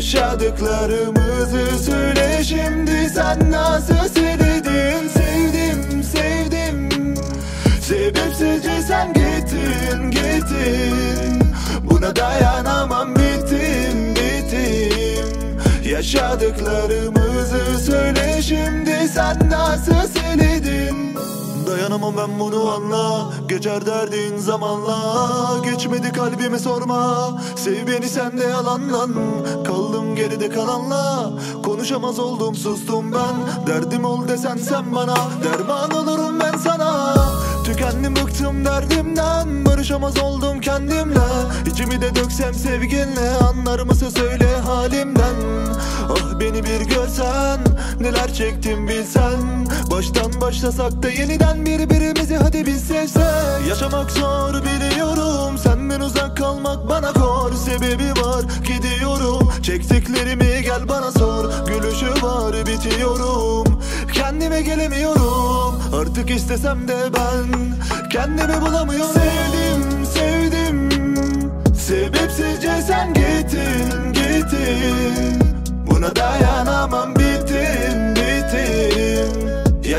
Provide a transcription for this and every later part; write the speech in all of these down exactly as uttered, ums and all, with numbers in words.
Yaşadıklarımızı söyle şimdi, sen nasıl sevdin? Sevdim, sevdim. Sebepsizce sen gittin, gittin. Buna dayanamam, bittim, bittim. Yaşadıklarımızı söyle şimdi, sen nasıl sevdin? Dayanamam ben bunu anla, geçer derdin zamanla. Geçmedi kalbime sorma, sev beni sen de yalanlan. Kaldım geride kalanla, konuşamaz oldum sustum ben. Derdim ol desen sen bana, derman olurum ben sana. Tükendim bıktım derdimden, barışamaz oldum kendimle. İçimi de döksem sevginle, anlar mısın söyle halimden. Ah beni bir görsen, neler çektim bilsen. Baştan başlasak da yeniden birbirimizi hadi biz sevsek. Yaşamak zor biliyorum, senden uzak kalmak bana kor. Sebebi var gidiyorum, çektiklerimi gel bana sor. Gülüşü var bitiyorum, kendime gelemiyorum. Artık istesem de ben kendimi bulamıyorum. Sevdim, sevdim. Sebepsizce sen gittin, gittin. Buna dayanamam, bittim, bittim.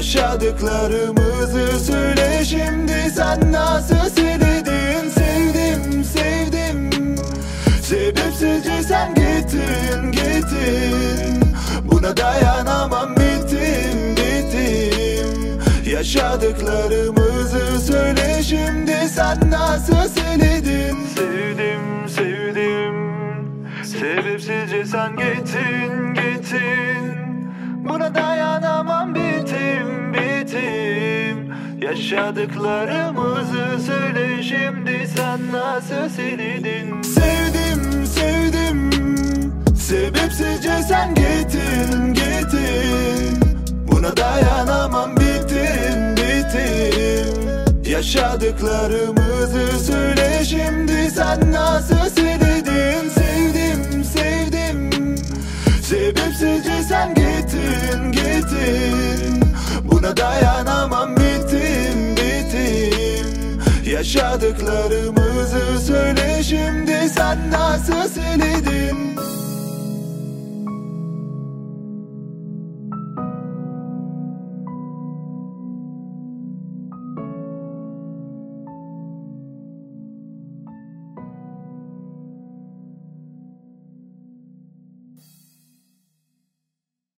Yaşadıklarımızı söyle şimdi, sen nasıl sevdin? Sevdim, sevdim. Sebepsizce sen gittin, gittin. Buna dayanamam, bittim, bittim. Yaşadıklarımızı söyle şimdi, sen nasıl sevdin? Sevdim, sevdim. Sebepsizce sen gittin, gittin. Buna dayanamam, bittim, bittim. Yaşadıklarımızı söyle şimdi, sen nasıl sevdin? Sevdim, sevdim. Sebepsizce sen gittin, gittin. Buna dayanamam, bittim, bittim. Yaşadıklarımızı söyle şimdi, sen nasıl sevdin? Sevdim, sevdim. Sebepsizce sen gittin, gittin. Buna dayanamam, bittim, bittim. Yaşadıklarımızı söyle şimdi, sen nasıl sevdin?